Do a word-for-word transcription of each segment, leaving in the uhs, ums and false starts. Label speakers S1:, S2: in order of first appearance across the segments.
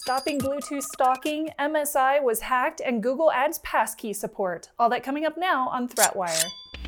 S1: Stopping Bluetooth stalking, M S I was hacked, and Google adds passkey support. All that coming up now on ThreatWire.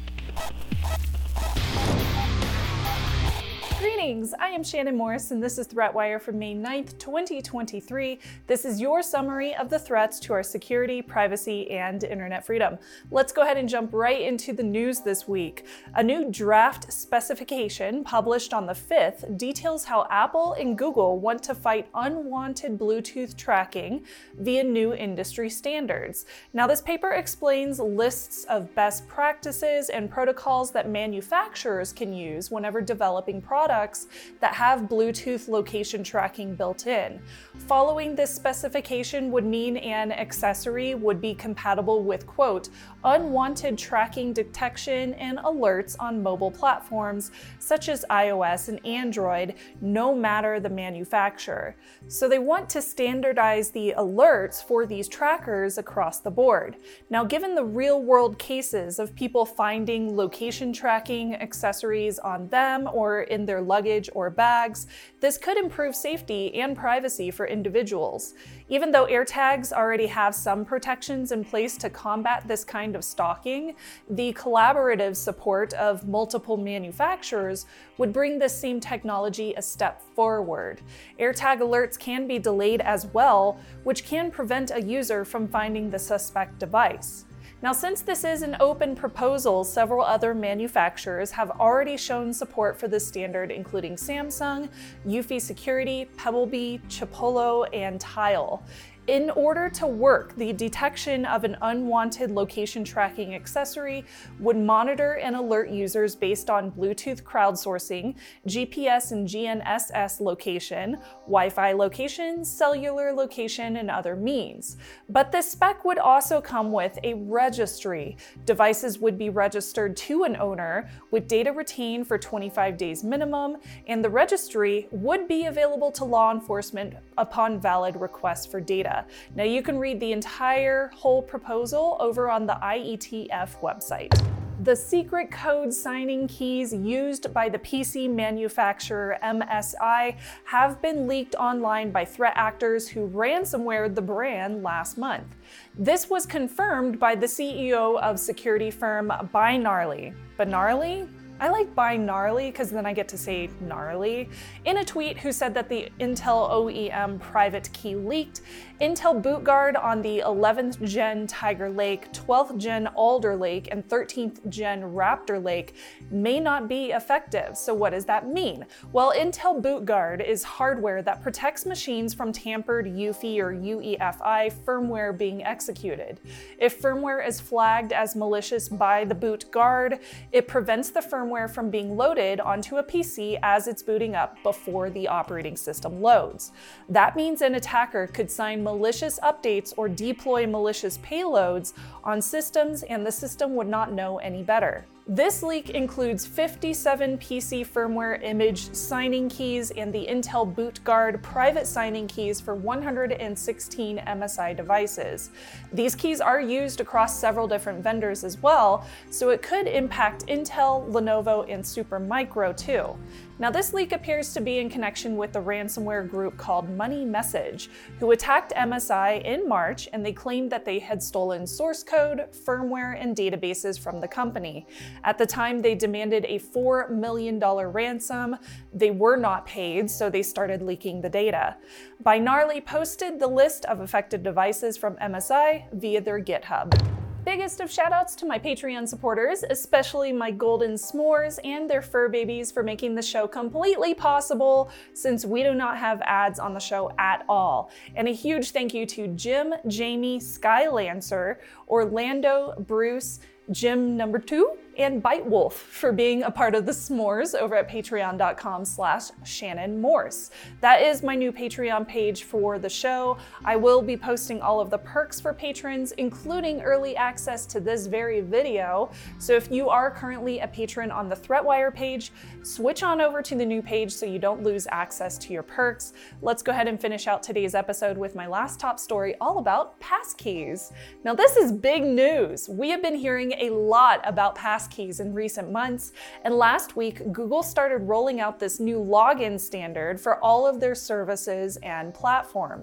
S1: Greetings, I am Shannon Morse, and this is ThreatWire for May ninth, twenty twenty-three. This is your summary of the threats to our security, privacy, and internet freedom. Let's go ahead and jump right into the news this week. A new draft specification published on the fifth details how Apple and Google want to fight unwanted Bluetooth tracking via new industry standards. Now, this paper explains lists of best practices and protocols that manufacturers can use whenever developing products that have Bluetooth location tracking built in. Following this specification would mean an accessory would be compatible with, quote, unwanted tracking detection and alerts on mobile platforms such as iOS and Android, no matter the manufacturer. So they want to standardize the alerts for these trackers across the board. Now, given the real-world cases of people finding location tracking accessories on them or in their luggage or bags, this could improve safety and privacy for individuals. Even though AirTags already have some protections in place to combat this kind of stalking, the collaborative support of multiple manufacturers would bring this same technology a step forward. AirTag alerts can be delayed as well, which can prevent a user from finding the suspect device. Now, since this is an open proposal, several other manufacturers have already shown support for this standard, including Samsung, Eufy Security, Pebblebee, Chipolo, and Tile. In order to work, the detection of an unwanted location tracking accessory would monitor and alert users based on Bluetooth crowdsourcing, G P S and G N S S location, Wi-Fi location, cellular location, and other means. But this spec would also come with a registry. Devices would be registered to an owner with data retained for twenty-five days minimum, and the registry would be available to law enforcement upon valid request for data. Now, you can read the entire whole proposal over on the I E T F website. The secret code signing keys used by the P C manufacturer M S I have been leaked online by threat actors who ransomwared the brand last month. This was confirmed by the C E O of security firm Bynarly. Bynarly? I like Bynarly because then I get to say gnarly, in a tweet who said that the Intel O E M private key leaked. Intel BootGuard on the eleventh gen Tiger Lake, twelfth gen Alder Lake, and thirteenth gen Raptor Lake may not be effective. So what does that mean? Well, Intel BootGuard is hardware that protects machines from tampered U F I or U E F I firmware being executed. If firmware is flagged as malicious by the BootGuard, it prevents the firmware from being loaded onto a P C as it's booting up before the operating system loads. That means an attacker could sign malicious updates or deploy malicious payloads on systems, and the system would not know any better. This leak includes fifty-seven P C firmware image signing keys and the Intel BootGuard private signing keys for one hundred sixteen M S I devices. These keys are used across several different vendors as well, so it could impact Intel, Lenovo, and Supermicro too. Now, this leak appears to be in connection with the ransomware group called Money Message, who attacked M S I in March, and they claimed that they had stolen source code, firmware, and databases from the company. At the time, they demanded a four million dollars ransom. They were not paid, so they started leaking the data. Bynarly posted the list of affected devices from M S I via their GitHub. Biggest of shoutouts to my Patreon supporters, especially my golden s'mores and their fur babies for making the show completely possible, since we do not have ads on the show at all. And a huge thank you to Jim, Jamie, Skylancer, Orlando, Bruce, Jim number two, and Bite Wolf for being a part of the s'mores over at patreon.com slash Shannon Morse. That is my new Patreon page for the show. I will be posting all of the perks for patrons, including early access to this very video. So if you are currently a patron on the ThreatWire page, switch on over to the new page so you don't lose access to your perks. Let's go ahead and finish out today's episode with my last top story all about passkeys. Now, this is big news. We have been hearing a lot about passkeys in recent months, and last week Google started rolling out this new login standard for all of their services and platforms.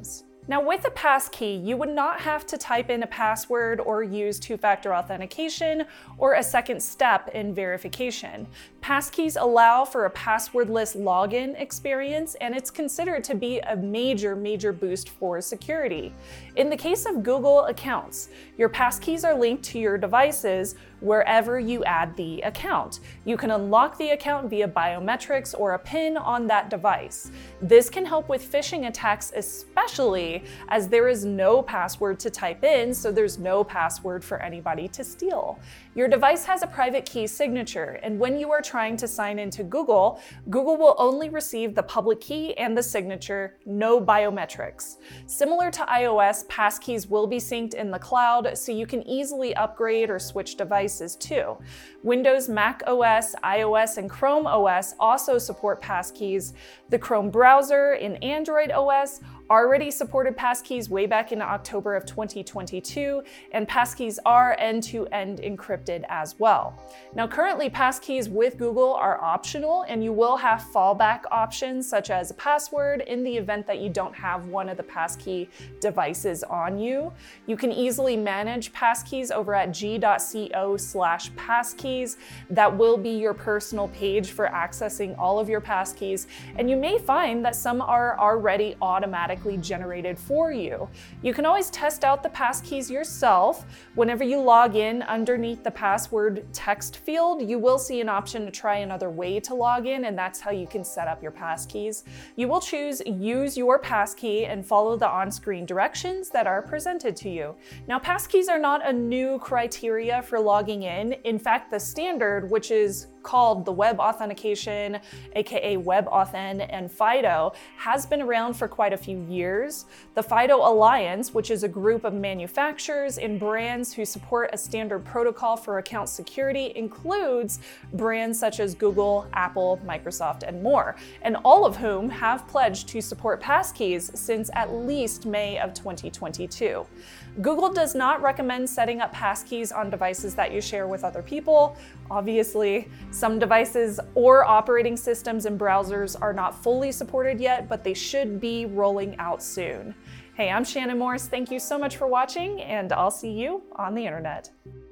S1: Now with a passkey, you would not have to type in a password or use two-factor authentication or a second step in verification. Passkeys allow for a passwordless login experience, and it's considered to be a major, major boost for security. In the case of Google accounts, your passkeys are linked to your devices wherever you add the account. You can unlock the account via biometrics or a PIN on that device. This can help with phishing attacks, especially as there is no password to type in, so there's no password for anybody to steal. Your device has a private key signature, and when you are trying to sign into Google, Google will only receive the public key and the signature, no biometrics. Similar to iOS, passkeys will be synced in the cloud, so you can easily upgrade or switch devices too. Windows, Mac O S, iOS, and Chrome O S also support passkeys. The Chrome browser in Android O S already supported passkeys way back in October of twenty twenty-two, and passkeys are end-to-end encrypted as well. Now currently passkeys with Google are optional, and you will have fallback options such as a password in the event that you don't have one of the passkey devices on you. You can easily manage passkeys over at g dot co slash passkeys. That will be your personal page for accessing all of your passkeys, and you may find that some are already automatic generated for you. You can always test out the passkeys yourself. Whenever you log in, underneath the password text field, you will see an option to try another way to log in, and that's how you can set up your passkeys. You will choose use your passkey and follow the on-screen directions that are presented to you. Now, passkeys are not a new criteria for logging in. In fact, the standard, which is called the Web Authentication, aka WebAuthn, and FIDO, has been around for quite a few years. The FIDO Alliance, which is a group of manufacturers and brands who support a standard protocol for account security, includes brands such as Google, Apple, Microsoft, and more, and all of whom have pledged to support passkeys since at least May of twenty twenty-two. Google does not recommend setting up passkeys on devices that you share with other people. Obviously, some devices or operating systems and browsers are not fully supported yet, but they should be rolling out soon. Hey, I'm Shannon Morse. Thank you so much for watching, and I'll see you on the internet.